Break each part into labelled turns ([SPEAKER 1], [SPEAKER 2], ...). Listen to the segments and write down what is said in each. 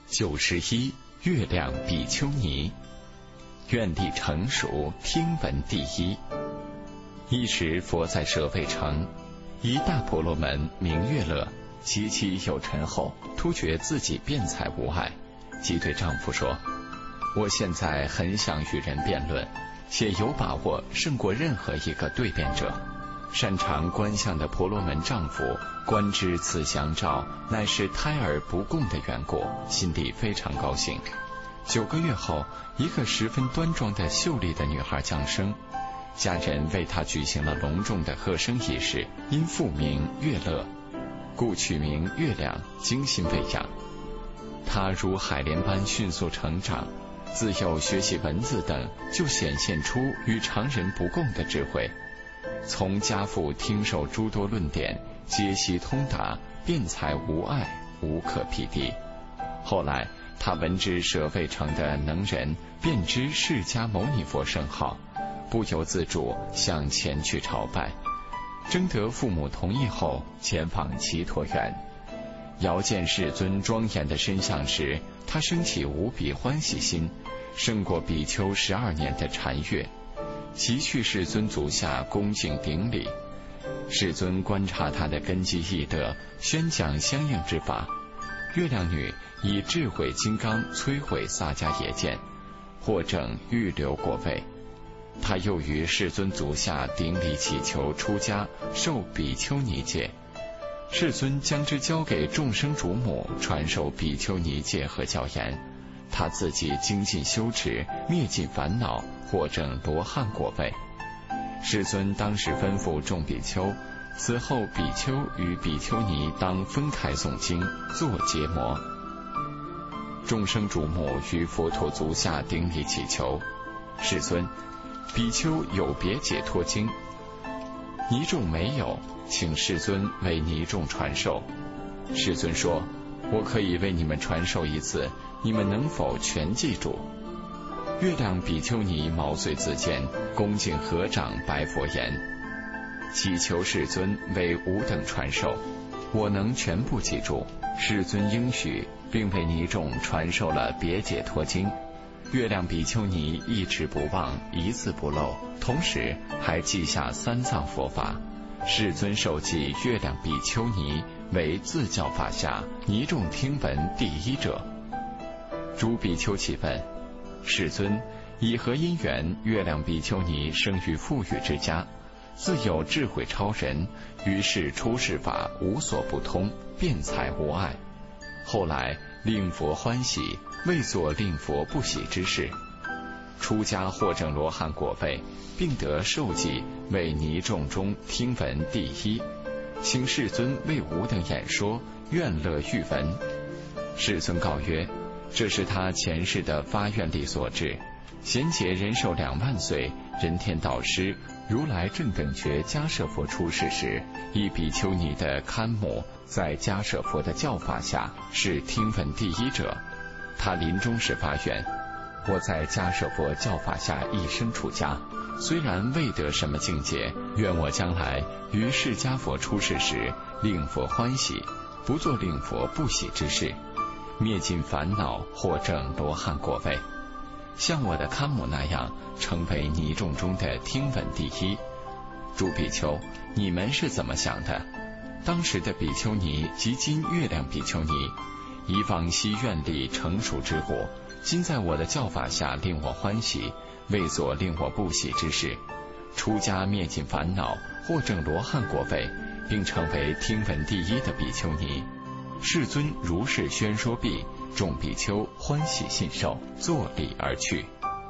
[SPEAKER 1] 91月亮比丘尼，愿力成熟，听闻第一。一时佛在舍卫城，一大婆罗门名月乐，其妻有成后，突觉自己辩才无碍，即对丈夫说：我现在很想与人辩论，且有把握胜过任何一个对辩者。擅长观相的婆罗门丈夫观知此祥兆乃是胎儿不共的缘故，心里非常高兴。9个月后，一个十分端庄的秀丽的女孩降生，家人为她举行了隆重的贺生仪式，因父名月乐，故取名月亮，精心喂养。她如海莲般迅速成长，自幼学习文字等，就显现出与常人不共的智慧。从家父听受诸多论点，皆悉通达，辩才无碍，无可匹敌。后来他闻知舍卫城的能人便知释迦牟尼佛圣号，不由自主向前去朝拜。征得父母同意后，前往祇陀园。遥见世尊庄严的身相时，他升起无比欢喜心，胜过比丘12年的禅悦。即去世尊足下恭敬顶礼，世尊观察他的根基义德，宣讲相应之法。月亮女以智慧金刚摧毁撒迦耶见，获证预留果位。他又于世尊足下顶礼祈求出家，受比丘尼戒。世尊将之交给众生主母，传授比丘尼戒和教言。他自己精进修持，灭尽烦恼，获证罗汉果位。世尊当时吩咐众比丘，此后比丘与比丘尼当分开诵经，作结魔。众生主母于佛陀足下顶礼祈求，世尊，比丘有别解脱经，尼众没有，请世尊为尼众传授。世尊说：我可以为你们传授一次，你们能否全记住？月亮比丘尼毛遂自荐，恭敬合掌白佛言：祈求世尊为吾等传授，我能全部记住。世尊应许，并为尼众传授了别解脱经。月亮比丘尼一直不忘，一字不漏，同时还记下三藏佛法。世尊授记月亮比丘尼为自教法下尼众听闻第一者。诸比丘启问：世尊，以何因缘月亮比丘尼生于富裕之家，自有智慧超人，于是出世法无所不通，辩才无碍。后来令佛欢喜，未作令佛不喜之事。出家获证罗汉果位，并得受记为尼众中听闻第一，请世尊为吾等演说，愿乐欲闻。世尊告曰：这是他前世的发愿力所致。贤劫人寿2万岁，人天导师如来正等觉迦舍佛出世时，一比丘尼的看母在迦舍佛的教法下是听闻第一者。他临终时发愿：我在迦舍佛教法下一生出家，虽然未得什么境界，愿我将来于释迦佛出世时令佛欢喜，不做令佛不喜之事，灭尽烦恼，获证罗汉果位，像我的看母那样，成为尼众中的听闻第一。诸比丘，你们是怎么想的？当时的比丘尼及今月亮比丘尼，以往昔愿力成熟之果，今在我的教法下令我欢喜，未做令我不喜之事，出家灭尽烦恼，获证罗汉果位，并成为听闻第一的比丘尼。世尊如是宣说毕，众比丘欢喜信受，作礼而去。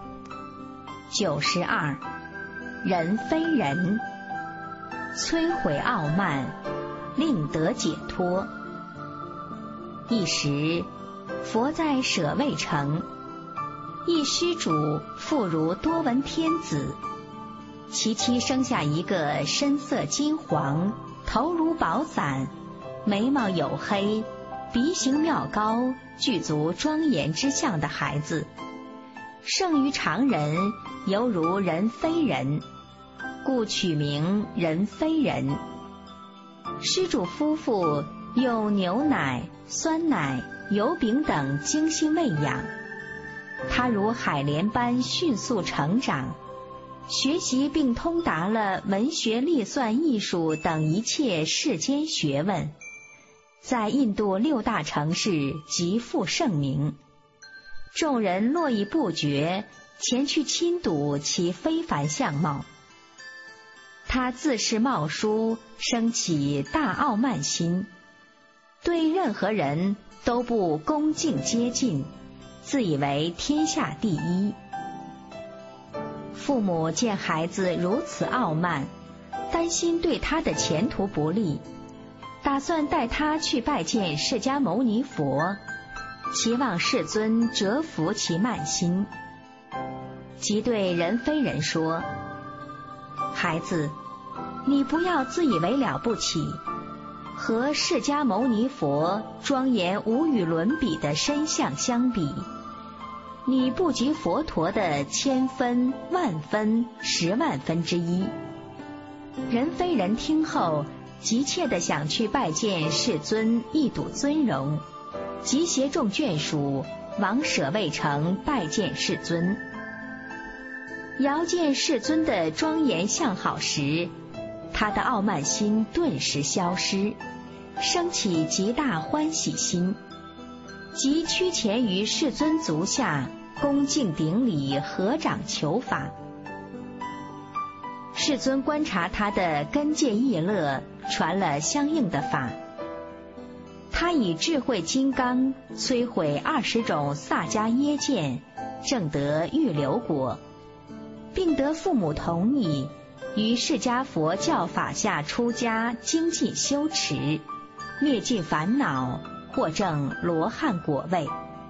[SPEAKER 2] 92人非人，摧毁傲慢，令得解脱。一时佛在舍卫城，一施主妇如多闻天子，其妻生下一个身色金黄，头如宝伞，眉毛黝黑，鼻形妙高，具足庄严之相的孩子，胜于常人，犹如人非人，故取名人非人。施主夫妇用牛奶、酸奶、 油饼等精心喂养，他如海莲般迅速成长，学习并通达了文学、历算、艺术等一切世间学问，在印度6大城市极负盛名，众人络绎不绝，前去亲睹其非凡相貌。他自恃冒殊，生起大傲慢心，对任何人都不恭敬接近，自以为天下第一。父母见孩子如此傲慢，担心对他的前途不利，打算带他去拜见释迦牟尼佛，期望世尊折服其慢心。即对人非人说：孩子，你不要自以为了不起，和释迦牟尼佛庄严无与伦比的身相相比，你不及佛陀的1000分、10000分、100000分之一。人非人听后，急切地想去拜见世尊，一睹尊容，即携众眷属往舍卫城拜见世尊。遥见世尊的庄严相好时，他的傲慢心顿时消失，升起极大欢喜心，即屈前于世尊足下，恭敬顶礼，合掌求法。世尊观察他的根戒意乐，传了相应的法。他以智慧金刚摧毁20种萨迦耶见，证得预流果，并得父母同意，于释迦佛教法下出家，精进修持，灭尽烦恼，获证罗汉果位。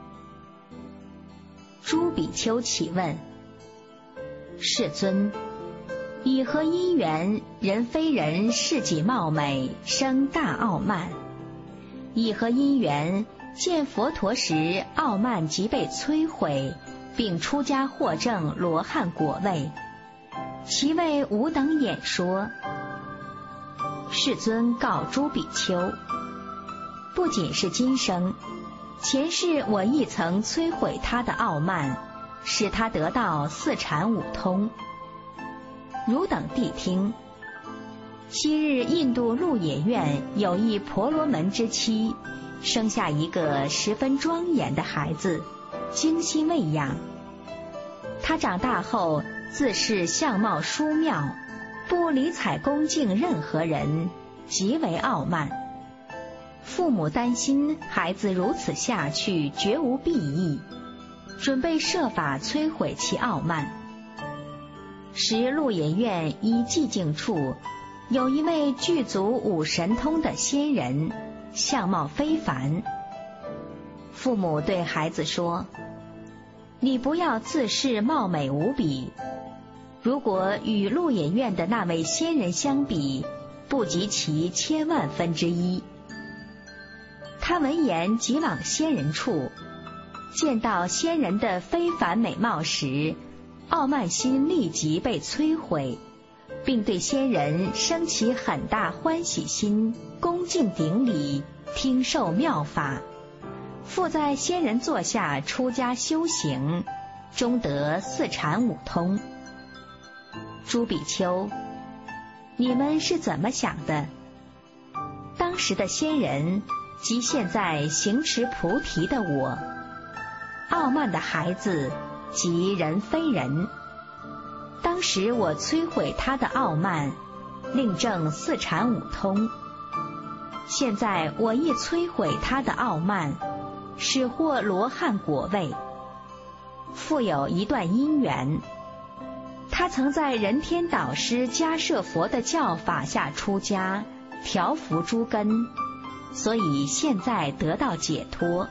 [SPEAKER 2] 诸比丘启问：世尊，以何因缘，人非人事己貌美，生大傲慢？以何因缘，见佛陀时傲慢即被摧毁，并出家获证罗汉果位？其为吾等演说。世尊告诸比丘：不仅是今生，前世我亦曾摧毁他的傲慢，使他得到4禅5通。汝等谛听。昔日印度鹿野苑有一婆罗门之妻，生下一个十分庄严的孩子，精心喂养。他长大后自是相貌殊妙，不理睬恭敬任何人，极为傲慢。父母担心孩子如此下去绝无裨益，准备设法摧毁其傲慢。时鹿野苑一寂静处，有一位具足5神通的仙人，相貌非凡。父母对孩子说：你不要自恃貌美无比，如果与鹿野苑的那位仙人相比，不及其1000万分之一。他闻言即往仙人处，见到仙人的非凡美貌时，傲慢心立即被摧毁，并对仙人生起很大欢喜心，恭敬顶礼，听受妙法，复在仙人座下出家修行，终得4禅5通。诸比丘，你们是怎么想的？当时的仙人即现在行持菩提的我，傲慢的孩子即人非人。当时我摧毁他的傲慢，令证4禅5通。现在我亦摧毁他的傲慢，使获罗汉果位。复有一段因缘，他曾在人天导师迦摄佛的教法下出家，调伏诸根，所以现在得到解脱。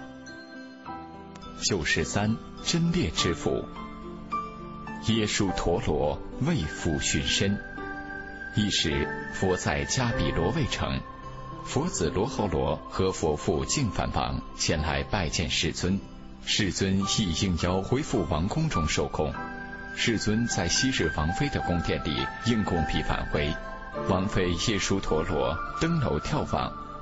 [SPEAKER 1] 93真烈之父。耶输陀罗为父殉身，一时佛在迦毗罗卫城，佛子罗睺罗和佛父净饭王前来拜见世尊，世尊亦应邀回复王宫中受供。世尊在昔日王妃的宫殿里应供毕返回，王妃耶输陀罗登楼眺望，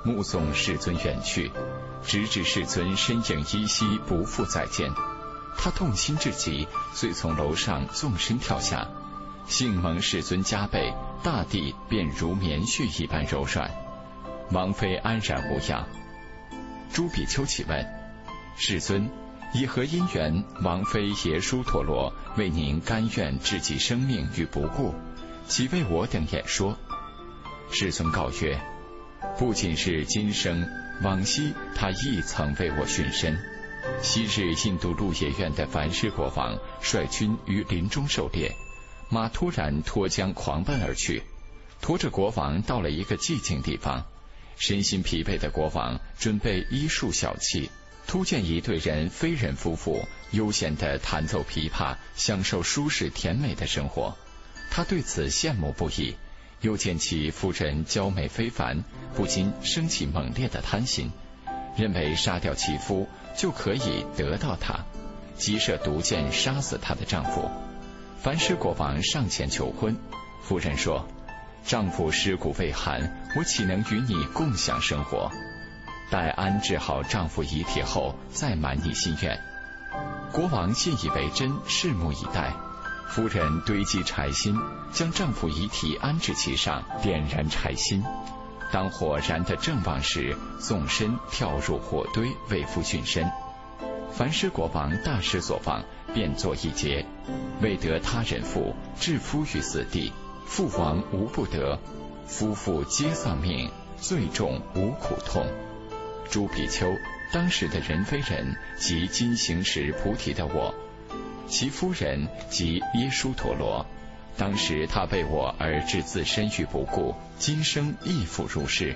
[SPEAKER 1] 目送世尊远去，直至世尊身影依稀，不复再见。他痛心至极，遂从楼上纵身跳下，幸蒙世尊加被，大地便如棉絮一般柔软。王妃安然无恙。朱比丘启问：世尊，以何因缘，王妃耶输陀罗为您甘愿置己生命于不顾，岂为我等演说？世尊告曰：不仅是今生，往昔他亦曾为我殉身。昔日印度鹿野苑的梵师国王率军于林中狩猎，马突然脱缰狂奔而去，驮着国王到了一个寂静地方。身心疲惫的国王准备医术小憩，突见一对人非人夫妇悠闲地弹奏琵琶，享受舒适甜美的生活。他对此羡慕不已，又见其夫人娇美非凡，不禁生起猛烈的贪心，认为杀掉其夫就可以得到他，即射毒箭杀死她的丈夫。梵师国王上前求婚，夫人说：丈夫尸骨未寒，我岂能与你共享生活？待安置好丈夫遗体后，再满你心愿。国王信以为真，拭目以待。夫人堆积柴薪，将丈夫遗体安置其上，点燃柴薪。当火燃得正旺时，纵身跳入火堆，为夫殉身。梵师国王大失所望，便作一劫，为得他人妇，置夫于死地，父亡无不得，夫妇皆丧命，最重无苦痛。朱比丘，当时的人非人，即今行持菩提的我，其夫人即耶输陀罗，当时他为我而置自身于不顾，今生亦复如是。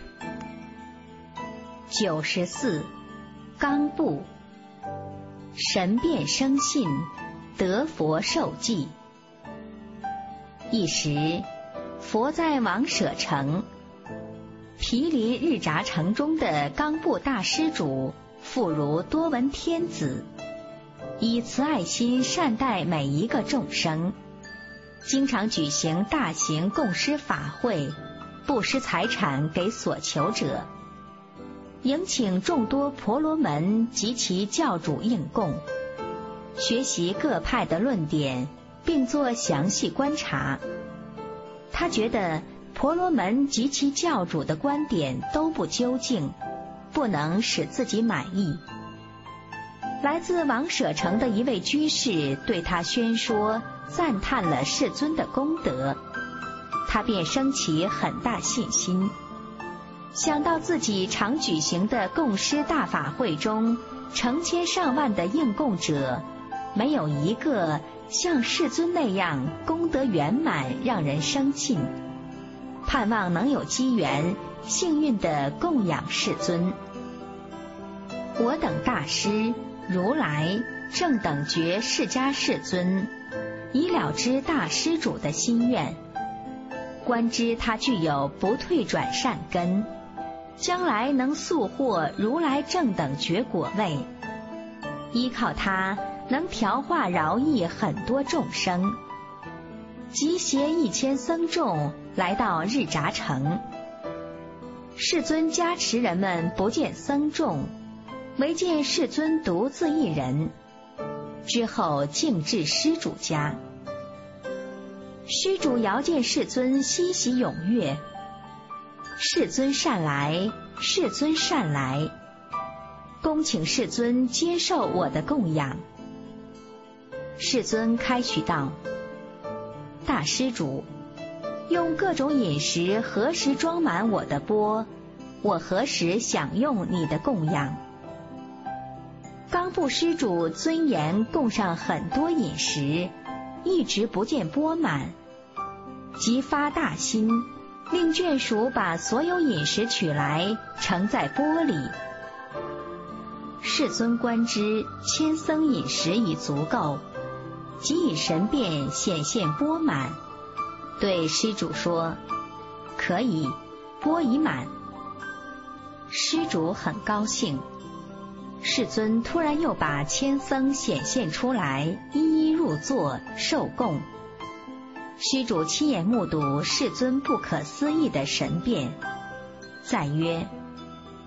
[SPEAKER 2] 94纲部，神变生信，得佛受记。一时，佛在王舍城，毗邻日札城中的冈部大施主复如多闻天子，以慈爱心善待每一个众生，经常举行大型供施法会，布施财产给所求者，迎请众多婆罗门及其教主应供，学习各派的论点，并做详细观察。他觉得婆罗门及其教主的观点都不究竟，不能使自己满意。来自王舍城的一位居士对他宣说，赞叹了世尊的功德，他便生起很大信心。想到自己常举行的供施大法会中，成千上万的应供者，没有一个像世尊那样功德圆满，让人生信，盼望能有机缘幸运地供养世尊。我等大师如来正等觉释迦世尊，已了知大施主的心愿，观知他具有不退转善根，将来能速获如来正等觉果位，依靠他能调化饶益很多众生，集携1000僧众来到日札城。世尊加持人们不见僧众，唯见世尊独自一人，之后径至施主家。施主遥见世尊欣喜踊跃，世尊善来，世尊善来，恭请世尊接受我的供养。世尊开许道：大施主，用各种饮食何时装满我的钵，我何时享用你的供养。冈部施主尊严供上很多饮食，一直不见钵满，即发大心，令眷属把所有饮食取来，盛在钵里。世尊观知1000僧饮食已足够，即以神变显现钵满，对施主说：可以，钵已满。施主很高兴。世尊突然又把1000僧显现出来，一一入座受供。施主亲眼目睹世尊不可思议的神变，赞曰：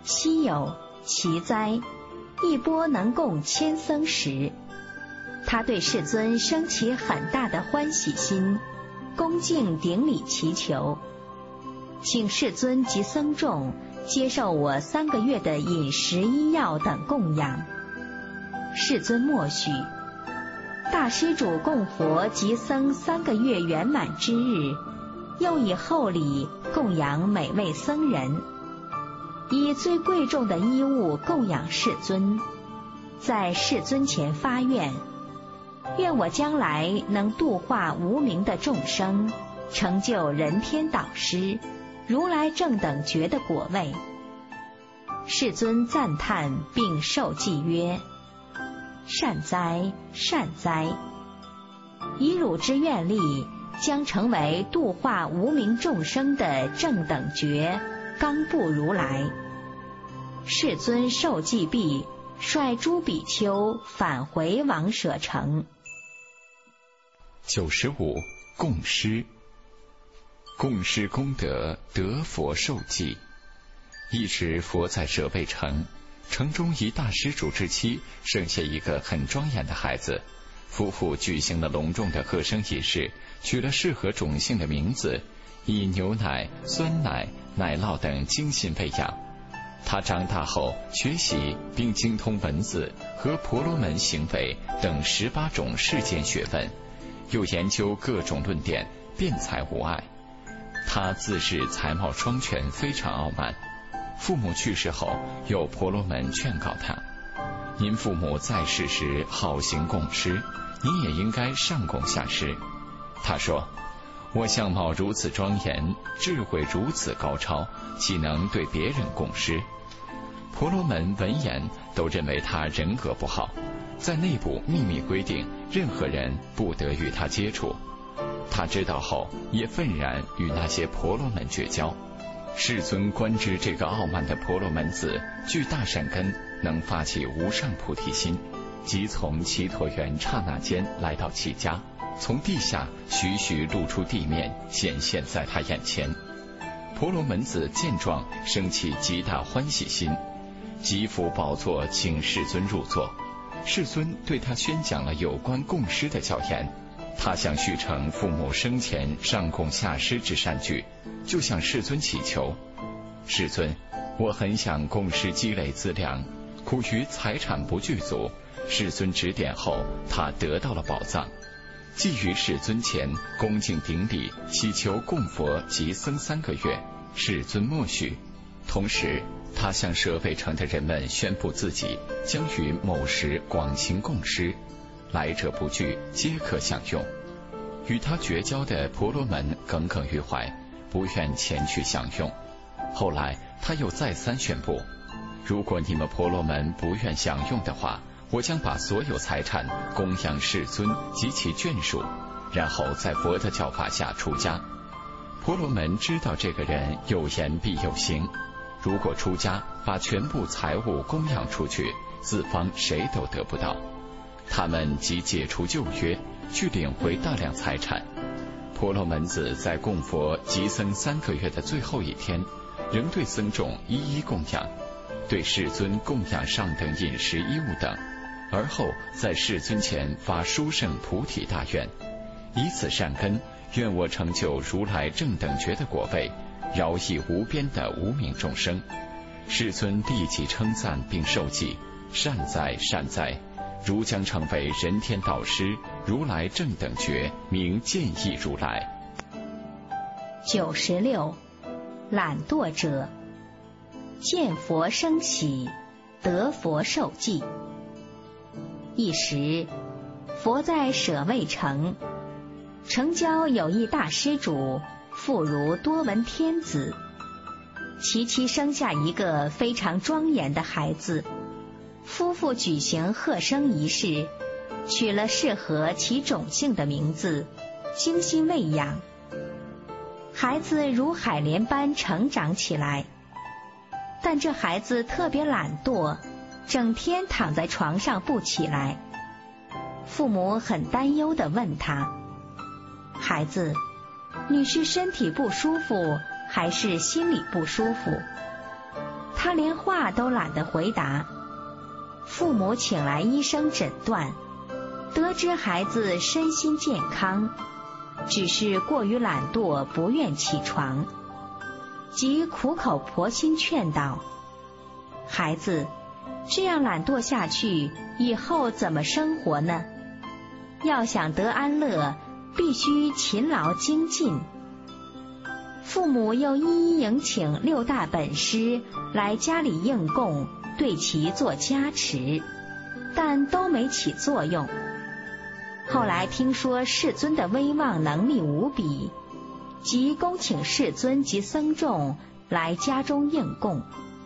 [SPEAKER 2] 昔有奇哉，一钵能供1000僧食。他对世尊升起很大的欢喜心，恭敬顶礼祈求，请世尊及僧众接受我3个月的饮食医药等供养。世尊默许。大施主供佛及僧3个月圆满之日，又以厚礼供养每位僧人，以最贵重的衣物供养世尊，在世尊前发愿，愿我将来能度化无明的众生，成就人天导师、如来正等觉的果位。世尊赞叹并受记曰：善哉，善哉！以汝之愿力，将成为度化无明众生的正等觉刚布如来。世尊受记毕，率诸比丘返回王舍城。
[SPEAKER 1] 95. 供施。供施功德，得佛受记。一时佛在舍卫城，城中一大施主之妻生下一个很庄严的孩子，夫妇举行了隆重的贺生仪式，取了适合种姓的名字，以牛奶、酸奶、奶酪等精心喂养。他长大后学习并精通文字和婆罗门行为等18种世间学问，又研究各种论点，辩才无碍。他自恃才貌双全，非常傲慢。父母去世后，有婆罗门劝告他：您父母在世时好行供施，您也应该上供下施。他说：我相貌如此庄严，智慧如此高超，岂能对别人供施？婆罗门闻言都认为他人格不好，在内部秘密规定任何人不得与他接触。他知道后也愤然与那些婆罗门绝交。世尊观知这个傲慢的婆罗门子具大善根，能发起无上菩提心，即从祇陀园刹那间来到其家，从地下徐徐露出地面，显现在他眼前。婆罗门子见状，生起极大欢喜心，即扶宝座请世尊入座。世尊对他宣讲了有关供施的教言，他想续成父母生前上供下施之善举，就向世尊祈求：世尊，我很想供施积累资粮，苦于财产不具足。世尊指点后，他得到了宝藏，即于世尊前恭敬顶礼，祈求供佛及僧3个月。世尊默许。同时他向舍卫城的人们宣布自己将于某时广行供施，来者不拒，皆可享用。与他绝交的婆罗门耿耿于怀，不愿前去享用。后来他又再三宣布：如果你们婆罗门不愿享用的话，我将把所有财产供养世尊及其眷属，然后在佛的教法下出家。婆罗门知道这个人有言必有行，如果出家把全部财物供养出去，四方谁都得不到。他们即解除旧约，去领回大量财产。婆罗门子在供佛及僧3个月的最后一天，仍对僧众一一供养，对世尊供养上等饮食衣物等，而后在世尊前发殊胜菩提大愿，以此善根，愿我成就如来正等觉的果位，饶益无边的无明众生。世尊立即称赞并受记：善哉，善哉！如将成为人天导师，如来正等觉，名见意如来。
[SPEAKER 2] 96. 懒惰者，见佛生喜，得佛受记。一时，佛在舍卫城，城郊有一大施主，妇孺多闻天子，其妻生下一个非常庄严的孩子。夫妇举行贺生仪式，取了适合其种姓的名字，精心喂养。孩子如海莲般成长起来，但这孩子特别懒惰，整天躺在床上不起来。父母很担忧地问他：孩子，你是身体不舒服，还是心里不舒服？ 他连话都懒得回答。父母请来医生诊断，得知孩子身心健康，只是过于懒惰，不愿起床，即苦口婆心劝导：孩子，这样懒惰下去，以后怎么生活呢？要想得安乐，必须勤劳精进。父母又一一迎请6大本师来家里应供，对其做加持，但都没起作用。后来听说世尊的威望能力无比，即恭请世尊及僧众来家中应供。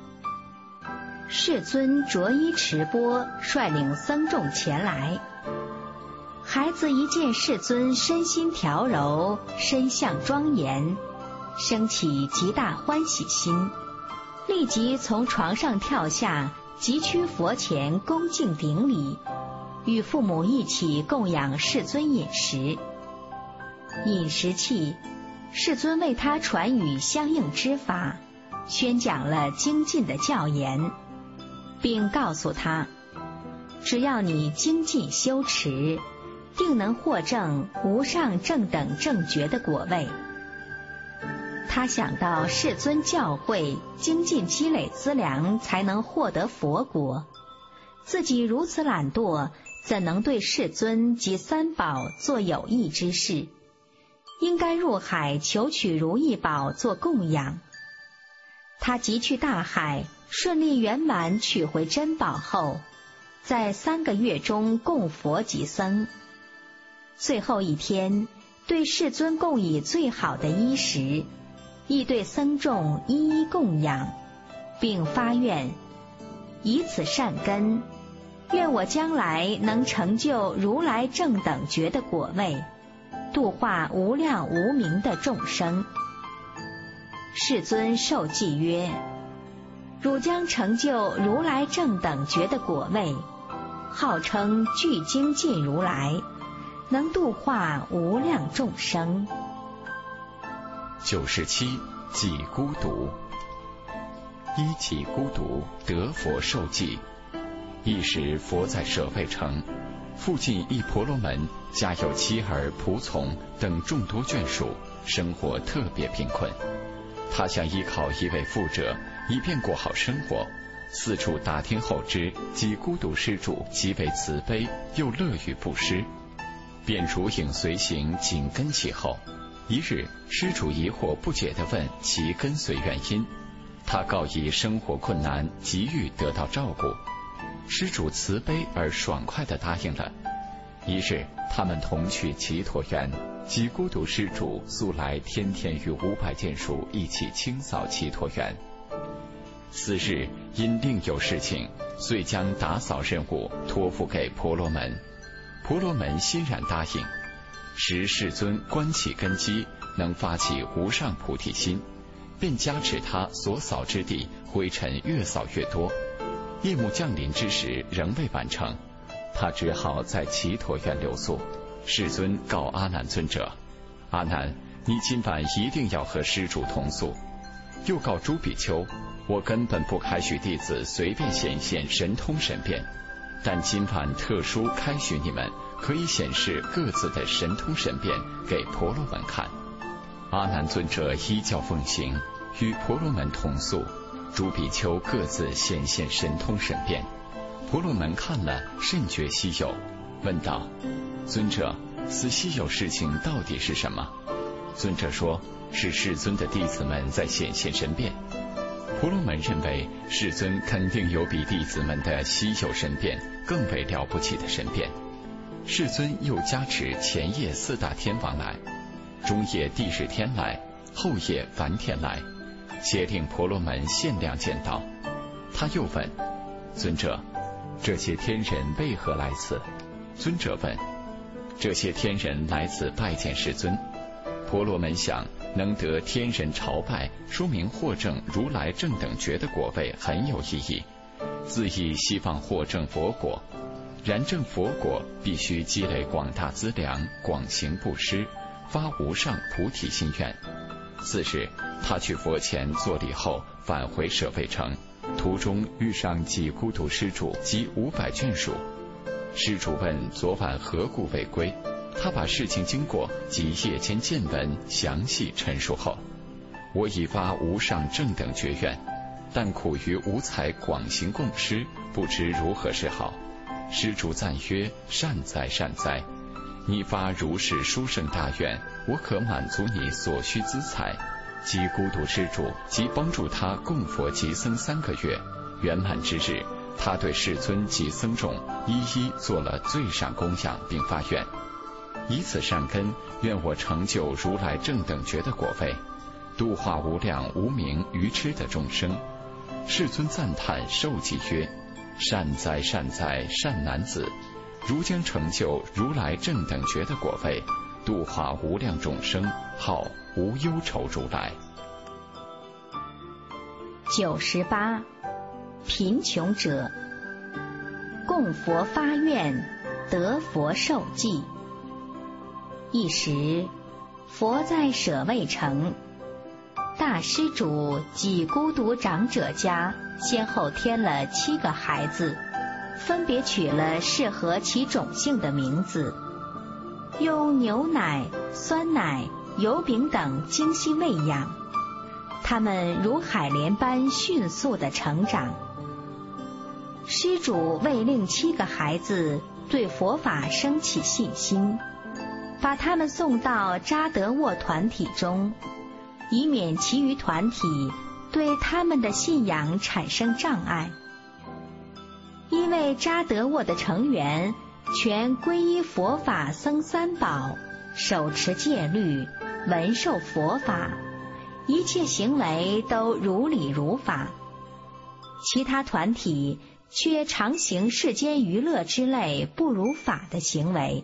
[SPEAKER 2] 世尊着衣持钵，率领僧众前来。孩子一见世尊身心调柔，身相庄严，生起极大欢喜心，立即从床上跳下，急趋佛前恭敬顶礼，与父母一起供养世尊饮食。饮食讫，世尊为他传语相应之法，宣讲了精进的教言，并告诉他，只要你精进修持，定能获证无上正等正觉的果位。他想到世尊教诲，精进积累资粮才能获得佛国，自己如此懒惰，怎能对世尊及三宝做有益之事？应该入海求取如意宝做供养。他即去大海，顺利圆满取回珍宝后，在3个月中供佛及僧。最后一天，对世尊供以最好的衣食，亦对僧众一一供养，并发愿：以此善根，愿我将来能成就如来正等觉的果位，度化无量无明的众生。世尊受记曰：汝将成就如来正等觉的果位，号称具精进如来，能度化无量众生。
[SPEAKER 1] 97己孤独。依己孤独，得佛受记。一时佛在舍卫城，附近一婆罗门，家有妻儿、仆从等众多眷属，生活特别贫困。他想依靠一位富者，以便过好生活。四处打听后知，己孤独施主极为慈悲，又乐于布施，便如影随形，紧跟其后。一日，施主疑惑不解地问其跟随原因，他告以生活困难，急欲得到照顾。施主慈悲而爽快地答应了。一日，他们同去祇陀园，己孤独施主素来天天与500眷属一起清扫祇陀园。次日因另有事情，遂将打扫任务托付给婆罗门。婆罗门欣然答应。时世尊观其根基，能发起无上菩提心，便加持他所扫之地灰尘越扫越多。夜幕降临之时，仍未完成，他只好在祇陀园留宿。世尊告阿难尊者：阿难，你今晚一定要和施主同宿。又告诸比丘：我根本不开许弟子随便显现神通神变，但今晚特殊开许你们，可以显示各自的神通神变给婆罗门看。阿难尊者依教奉行，与婆罗门同宿。诸比丘各自显现神通神变，婆罗门看了甚觉稀有，问道：尊者，此稀有事情到底是什么？尊者说：是世尊的弟子们在显现神变。婆罗门认为世尊肯定有比弟子们的稀有神变更为了不起的神变。世尊又加持前夜4大天王来，中夜帝释天来，后夜梵天来，且令婆罗门限量见到。他又问：尊者，这些天人为何来此？尊者问：这些天人来此拜见世尊。婆罗门想，能得天人朝拜，说明获证如来正等觉的果位很有意义，自意希望获证佛果。然证佛果必须积累广大资粮，广行布施，发无上菩提心愿。次日，他去佛前作礼后，返回舍卫城， 途中遇上几孤独施主及500眷属。施主问昨晚何故未归，他把事情经过及夜间见闻详细陈述后，我已发无上正等觉愿，但苦于无才广行供施，不知如何是好。施主赞曰：善哉善哉，你发如是殊胜大愿，我可满足你所需资财。即孤独施主即帮助他供佛及僧3个月，圆满之日，他对世尊及僧众一一做了最上供养，并发愿：以此善根，愿我成就如来正等觉的果位，度化无量无明愚痴的众生。世尊赞叹受记曰：善哉善哉善男子，如将成就如来正等觉的果位，度化无量众生，号无忧愁如来。
[SPEAKER 2] 98. 贫穷者，供佛发愿，得佛受记。一时，佛在舍卫城，大施主及孤独长者家先后添了7个孩子，分别取了适合其种姓的名字，用牛奶、酸奶、油饼等精心喂养，他们如海莲般迅速地成长。施主为令7个孩子对佛法生起信心，把他们送到扎德沃团体中，以免其余团体对他们的信仰产生障碍。因为扎德沃的成员全皈依佛法僧3宝，手持戒律，闻受佛法，一切行为都如理如法。其他团体却常行世间娱乐之类不如法的行为。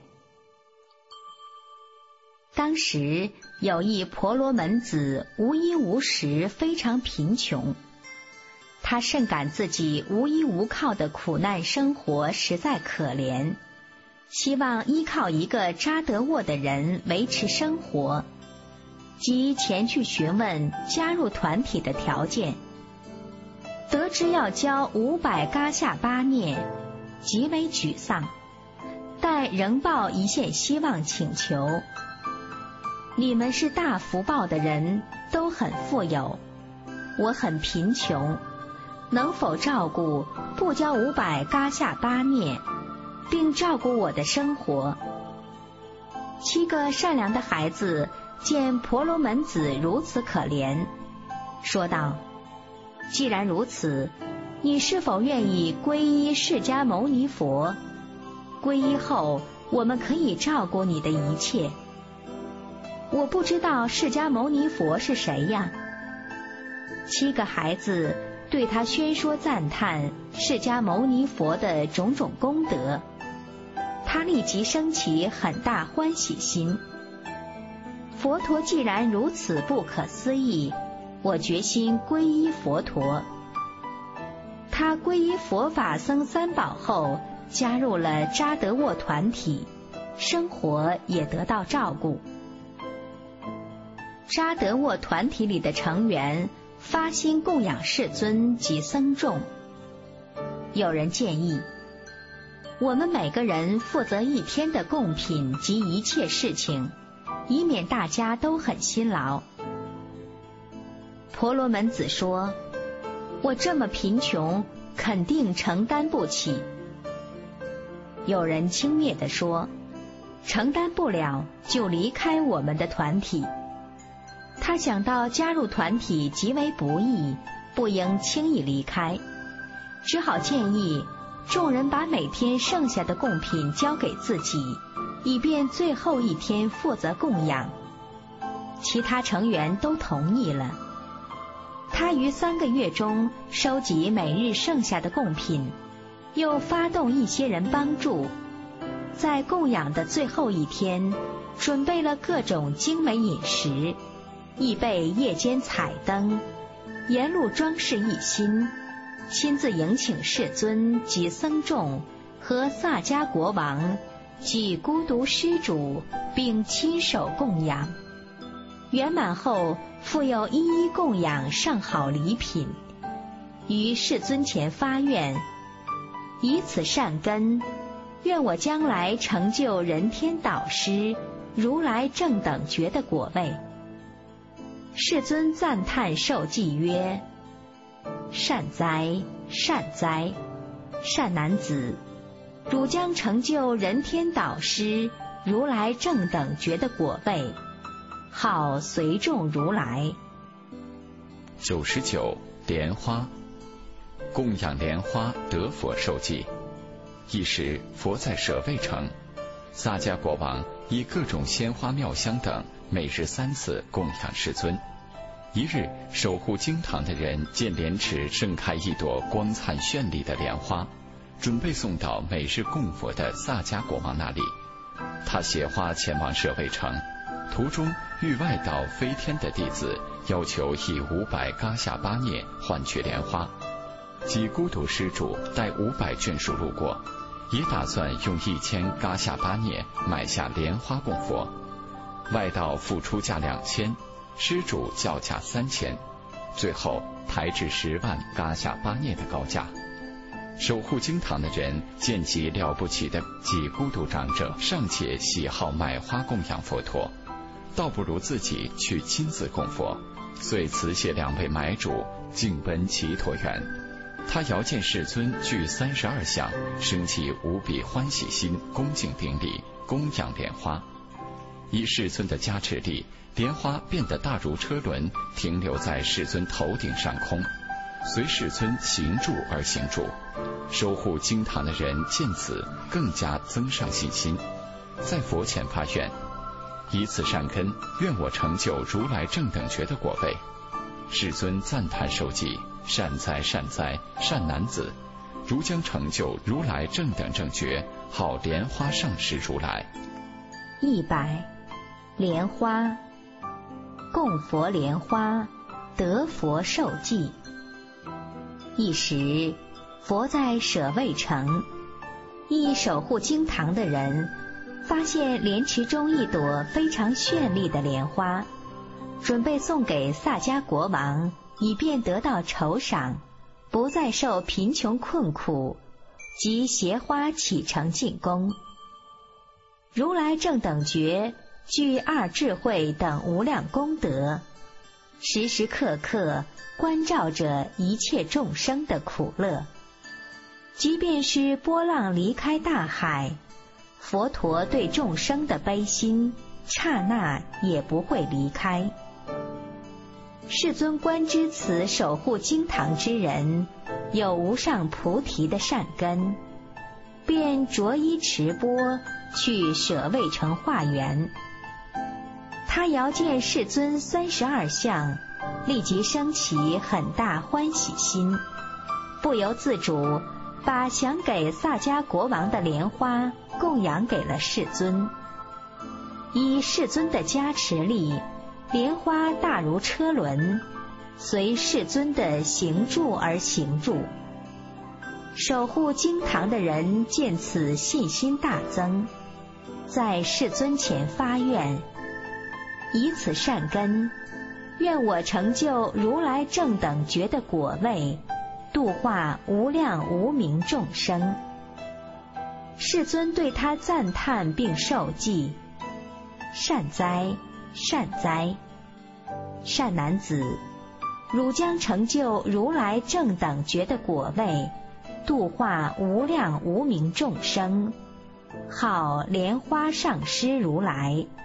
[SPEAKER 2] 当时有一婆罗门子无衣无食，非常贫穷，他甚感自己无依无靠的苦难生活实在可怜，希望依靠一个扎德沃的人维持生活，即前去询问加入团体的条件。得知要交500嘎夏巴涅，极为沮丧，但仍抱一线希望请求：你们是大福报的人，都很富有，我很贫穷，能否照顾不交500嘎夏巴涅，并照顾我的生活？7个善良的孩子见婆罗门子如此可怜，说道：既然如此，你是否愿意皈依释迦牟尼佛？皈依后，我们可以照顾你的一切。我不知道释迦牟尼佛是谁呀？7个孩子对他宣说赞叹释迦牟尼佛的种种功德，他立即升起很大欢喜心。佛陀既然如此不可思议，我决心皈依佛陀。他皈依佛法僧3宝后，加入了扎德沃团体，生活也得到照顾。扎德沃团体里的成员发心供养世尊及僧众。有人建议，我们每个人负责1天的供品及一切事情，以免大家都很辛劳。婆罗门子说：我这么贫穷，肯定承担不起。有人轻蔑地说：承担不了就离开我们的团体。他想到加入团体极为不易，不应轻易离开，只好建议众人把每天剩下的贡品交给自己，以便最后1天负责供养。其他成员都同意了。他于3个月中收集每日剩下的贡品，又发动一些人帮助，在供养的最后1天，准备了各种精美饮食，亦备夜间彩灯，沿路装饰一新，亲自迎请世尊及僧众和萨迦国王及孤独施主，并亲手供养。圆满后，复又一一供养上好礼品。 于世尊前发愿，以此善根，愿我将来成就人天导师、如来正等觉的果位。世尊赞叹受记曰：善哉，善哉，善男子，汝将成就人天导师、如来正等觉的果位，号随众如来。
[SPEAKER 1] 99莲花，供养莲花得佛受记。一时佛在舍卫城，萨迦国王以各种鲜花妙香等，每日3次供养世尊。一日，守护经堂的人见莲池盛开一朵光灿绚丽的莲花，准备送到每日供佛的萨迦国王那里。他携花前往舍卫城，途中遇外道飞天的弟子要求以500嘎夏巴涅换取莲花。几孤独施主带500眷属路过，也打算用1000嘎夏巴涅买下莲花供佛。外道付出价2000，施主叫价3000，最后抬至10万嘎夏巴涅的高价。守护经堂的人见其了不起的几孤独长者尚且喜好买花供养佛陀，倒不如自己去亲自供佛，遂辞谢2位买主，径奔祇陀园。他遥见世尊具32相，生起无比欢喜心，恭敬顶礼，供养莲花。以世尊的加持力，莲花变得大如车轮，停留在世尊头顶上空，随世尊行住而行住。守护经堂的人见此，更加增上信心，在佛前发愿，以此善根，愿我成就如来正等觉的果位。世尊赞叹受记：善哉，善哉，善男子，汝将成就如来正等正觉，号莲花上师如来。
[SPEAKER 2] 100莲花，供佛莲花得佛受记。一时佛在舍卫城，一守护经堂的人发现莲池中一朵非常绚丽的莲花，准备送给萨迦国王，以便得到酬赏，不再受贫穷困苦，即携花启程进宫。如来正等觉具2智慧等无量功德，时时刻刻关照着一切众生的苦乐。即便是波浪离开大海，佛陀对众生的悲心刹那也不会离开。世尊观知此守护经堂之人有无上菩提的善根，便着衣持钵去舍卫城化缘。他遥见世尊32相，立即生起很大欢喜心，不由自主把想给萨迦国王的莲花供养给了世尊。依世尊的加持力，莲花大如车轮，随世尊的行住而行住。守护经堂的人见此信心大增，在世尊前发愿，以此善根，愿我成就如来正等觉的果位，度化无量无名众生。世尊对他赞叹并受记：善哉，善哉，善男子，汝将成就如来正等觉的果位，度化无量无名众生，号莲花上师如来。